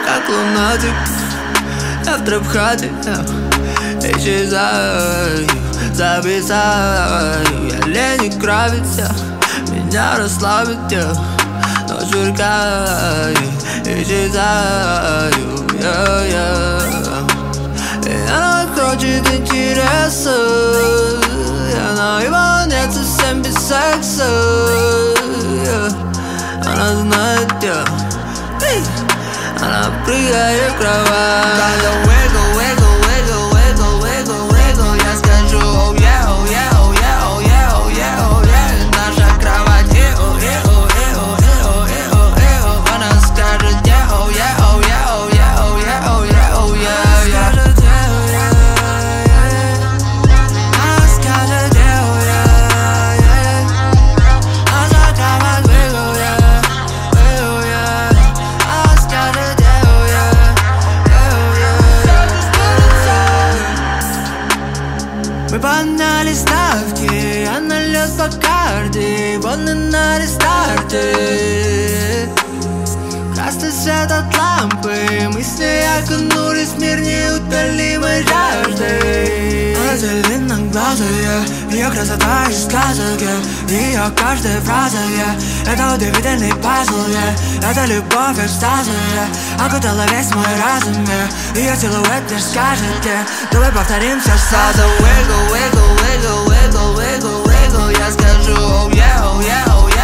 как лунатик. Я в трэп-хате, исчезаю, зависаю. Я Лени Кравец, меня расслабит, но сверкаю, исчезаю. И она хочет интереса, но его нет совсем без секса. Она знает, она прыгает в кровать. Когда wiggle, wiggle, wiggle, wiggle, wiggle, wiggle, я скажу oh yeah, oh yeah, oh yeah, oh yeah, oh yeah, oh yeah. Наша кровать, она скажет yeah, oh yeah, oh yeah, oh yeah, oh yeah, oh yeah, oh yeah, yeah. Она скажет yeah, oh yeah, yeah. Наша кровать, wiggle, yeah, wiggle, yeah. Она скажет yeah, oh yeah, yeah, yeah. Мы подняли ставки, она льет по карте, вон и на рестарте. Красный свет от лампы, мысли окунулись в мир неутолимой жажды. Она зеленоглазая, ее красота из сказок, ее каждая фраза, это удивительный пазл, это любовь экстаза, окутала весь мой разум, ее силуэт лишь скажет, давай повторим все сразу. Wiggle, wiggle, wiggle, wiggle, wiggle, wiggle, я скажу oh yeah, oh yeah, oh yeah.